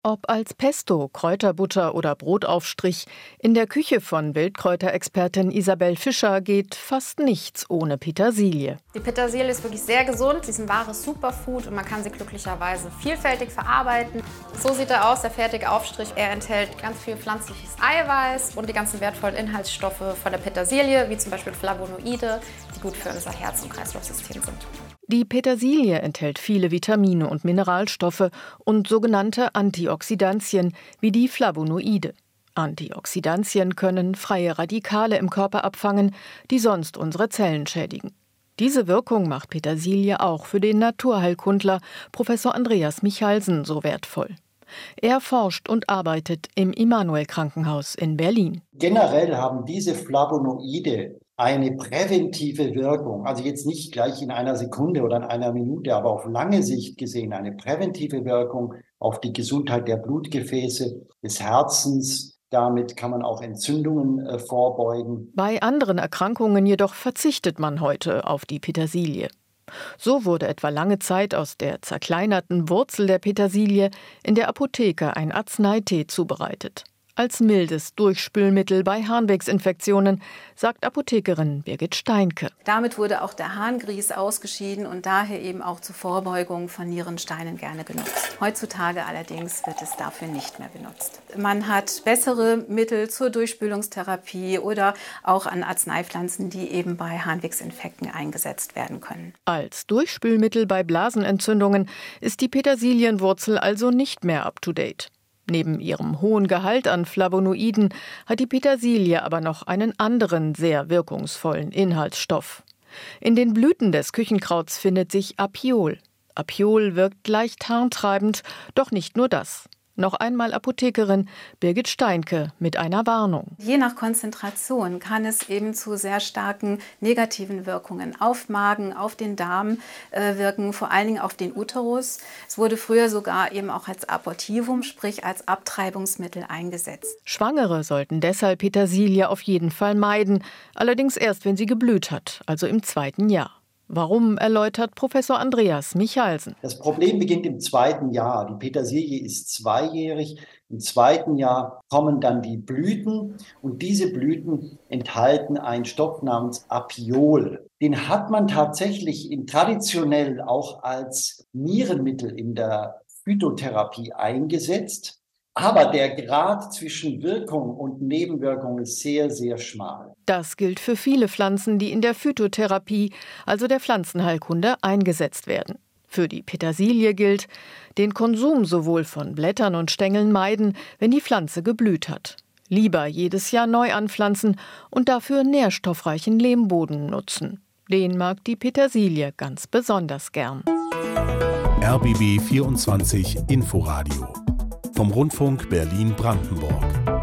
Ob als Pesto, Kräuterbutter oder Brotaufstrich, in der Küche von Wildkräuterexpertin Isabel Fischer geht fast nichts ohne Petersilie. Die Petersilie ist wirklich sehr gesund, sie ist ein wahres Superfood und man kann sie glücklicherweise vielfältig verarbeiten. So sieht er aus, der fertige Aufstrich. Er enthält ganz viel pflanzliches Eiweiß und die ganzen wertvollen Inhaltsstoffe von der Petersilie, wie zum Beispiel Flavonoide, die gut für unser Herz- und Kreislaufsystem sind. Die Petersilie enthält viele Vitamine und Mineralstoffe und sogenannte Antioxidantien wie die Flavonoide. Antioxidantien können freie Radikale im Körper abfangen, die sonst unsere Zellen schädigen. Diese Wirkung macht Petersilie auch für den Naturheilkundler Professor Andreas Michalsen so wertvoll. Er forscht und arbeitet im Immanuel-Krankenhaus in Berlin. Generell haben diese Flavonoide eine präventive Wirkung, also jetzt nicht gleich in einer Sekunde oder in einer Minute, aber auf lange Sicht gesehen eine präventive Wirkung auf die Gesundheit der Blutgefäße, des Herzens. Damit kann man auch Entzündungen vorbeugen. Bei anderen Erkrankungen jedoch verzichtet man heute auf die Petersilie. So wurde etwa lange Zeit aus der zerkleinerten Wurzel der Petersilie in der Apotheke ein Arzneitee zubereitet. Als mildes Durchspülmittel bei Harnwegsinfektionen, sagt Apothekerin Birgit Steinke. Damit wurde auch der Harngrieß ausgeschieden und daher eben auch zur Vorbeugung von Nierensteinen gerne genutzt. Heutzutage allerdings wird es dafür nicht mehr benutzt. Man hat bessere Mittel zur Durchspülungstherapie oder auch an Arzneipflanzen, die eben bei Harnwegsinfekten eingesetzt werden können. Als Durchspülmittel bei Blasenentzündungen ist die Petersilienwurzel also nicht mehr up-to-date. Neben ihrem hohen Gehalt an Flavonoiden hat die Petersilie aber noch einen anderen sehr wirkungsvollen Inhaltsstoff. In den Blüten des Küchenkrauts findet sich Apiol. Apiol wirkt leicht harntreibend, doch nicht nur das. Noch einmal Apothekerin Birgit Steinke mit einer Warnung. Je nach Konzentration kann es eben zu sehr starken negativen Wirkungen auf Magen, auf den Darm wirken, vor allen Dingen auf den Uterus. Es wurde früher sogar eben auch als Abortivum, sprich als Abtreibungsmittel eingesetzt. Schwangere sollten deshalb Petersilie auf jeden Fall meiden, allerdings erst, wenn sie geblüht hat, also im 2. Jahr. Warum, erläutert Professor Andreas Michalsen. Das Problem beginnt im 2. Jahr. Die Petersilie ist 2-jährig. Im 2. Jahr kommen dann die Blüten und diese Blüten enthalten einen Stoff namens Apiol. Den hat man tatsächlich traditionell auch als Nierenmittel in der Phytotherapie eingesetzt. Aber der Grad zwischen Wirkung und Nebenwirkung ist sehr, sehr schmal. Das gilt für viele Pflanzen, die in der Phytotherapie, also der Pflanzenheilkunde, eingesetzt werden. Für die Petersilie gilt, den Konsum sowohl von Blättern und Stängeln meiden, wenn die Pflanze geblüht hat. Lieber jedes Jahr neu anpflanzen und dafür nährstoffreichen Lehmboden nutzen. Den mag die Petersilie ganz besonders gern. RBB 24 Inforadio vom Rundfunk Berlin-Brandenburg.